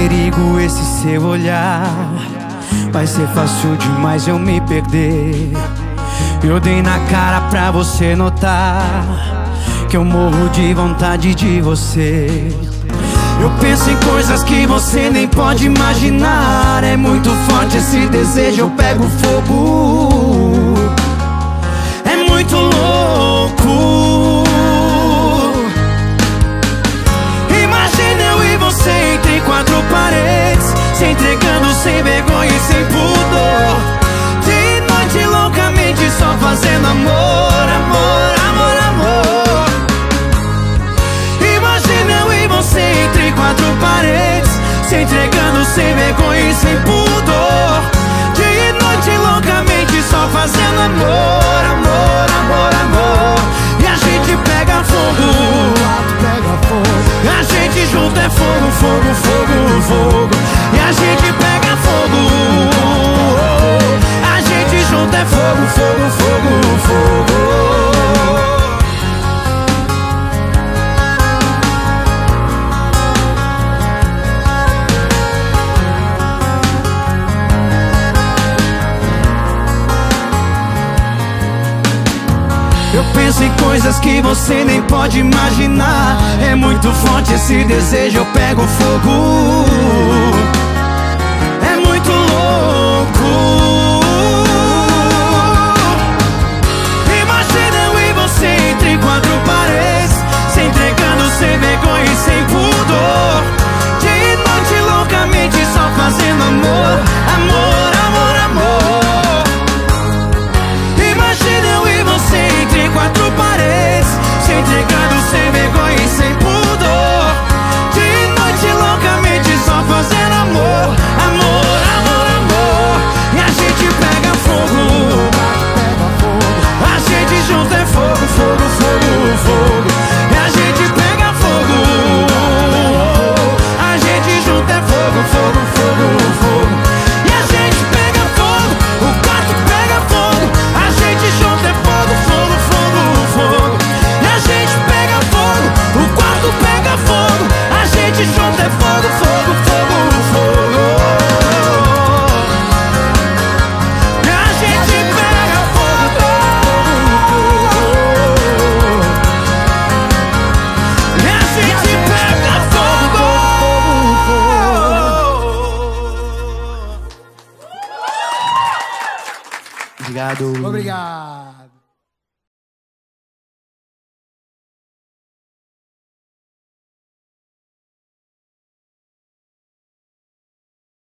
perigo esse seu olhar. Vai ser fácil demais eu me perder. Eu dei na cara pra você notar que eu morro de vontade de você. Eu penso em coisas que você nem pode imaginar. É muito forte esse desejo, eu pego fogo. É muito louco. Imagina eu e você entre quatro paredes, se entregando sem vergonha e sem pudor. De noite loucamente só fazendo amor, amor, amor, amor. Imagina eu e você entre quatro paredes, se entregando sem vergonha e sem pudor. De noite loucamente só fazendo amor, amor, amor, amor. E a gente pega fogo, a gente junto é fogo, fogo, fogo, fogo. E a gente pega fogo, a gente junto é fogo, fogo, fogo, fogo. Eu penso em coisas que você nem pode imaginar. É muito forte esse desejo, eu pego fogo. É muito louco. Imagina eu e você entre quatro paredes, se entregando sem vergonha e sem pudor. De noite loucamente só fazendo amor, amor, amor, amor. Imagina eu e você entre quatro paredes, se entregando sem vergonha e sem pudor. De noite loucamente só fazendo amor, amor, amor, amor. E a gente pega fogo, a gente junto é fogo, fogo, fogo, fogo. E a gente pega fogo, a gente junto é fogo, fogo, fogo, fogo. E a gente pega fogo, o quarto pega fogo, a gente junto é fogo, fogo, fogo, fogo. E a gente pega fogo, o quarto pega fogo, a gente junto é fogo, fogo, fogo, fogo. E a gente pega fogo, e a gente pega fogo. Obrigado. Obrigado.